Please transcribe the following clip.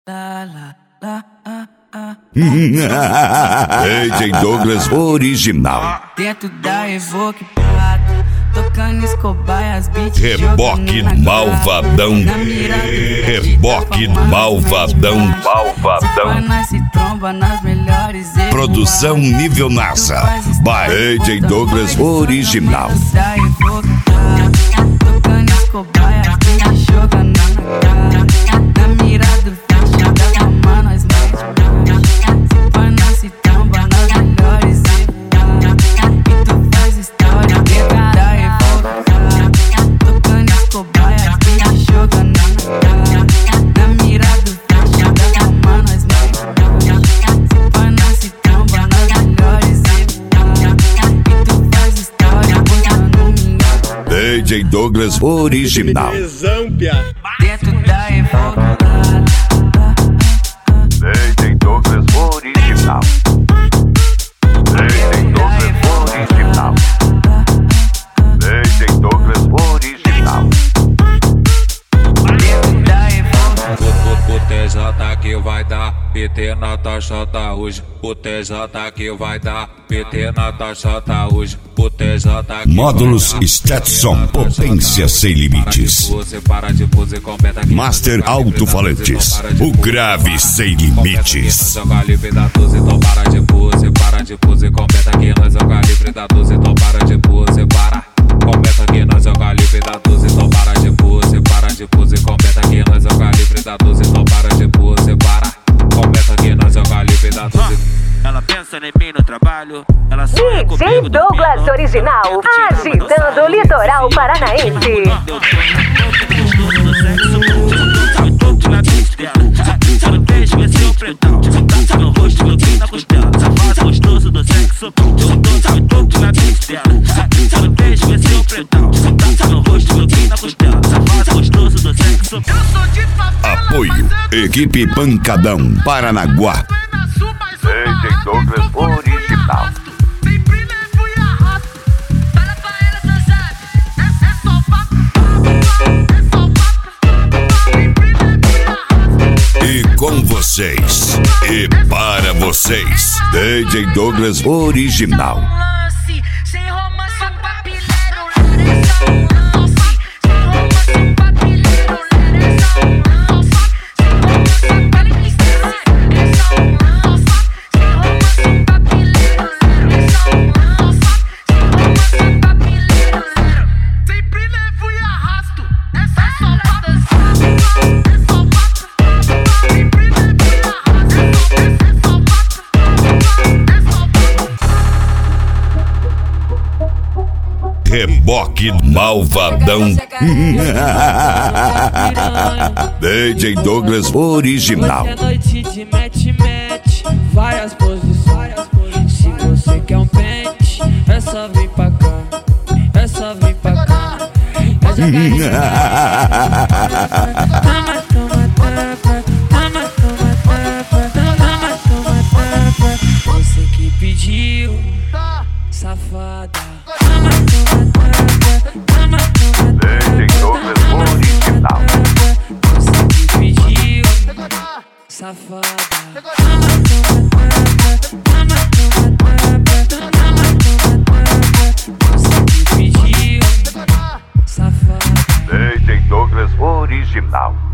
DJ Douglas original. Dentro da Evoque, tocando Escobar, as beats. Reboque malvadão. Reboque malvadão. Produção nível NASA. By DJ Douglas original. Tocando Escobar, as beats jogando na mira do faixa da cama, nós mete. Se põe nós se tromba nas melhores. E tu faz história dentro da Evoque. Tocando Escobar, as beats jogando na mira do faixa da cama, nós mete. Se põe nós se tromba nas melhores. E tu faz história botando minha. DJ Douglas original. Dentro da Evoque. DJ Douglas original. DJ Douglas original. DJ Douglas original. Dentro da Evoque. O TJ que vai dar PT na taxota hoje. O TJ que vai dar PT na taxota hoje. O TJ que Módulos Stetson, potência sem limites. Master alto-falantes, o grave sem limites. Joga livre da 12, então para de pose, comenta que nós joga livre da 12, então para de pose, para. Comenta que nós joga livre da 12, então para de pose, comenta que nós joga livre da 12, então para de pose, para. Comenta que nós joga livre da 12. Ela pensa em mim no trabalho, ela sonha comigo. DJ Douglas original, agitando o litoral paranaense. Apoio, equipe Pancadão, Paranaguá. DJ Douglas original. E com vocês, e para vocês, DJ Douglas original. Reboque malvadão. DJ Douglas original. Hoje é noite de mete, várias posições. Se você quer um pente, é só vir pra cá. É só vir pra cá. Toma, toma, você que pediu, safada. DJ Douglas original. Você que pediu, safada. Você que pediu, safada. DJ Douglas original.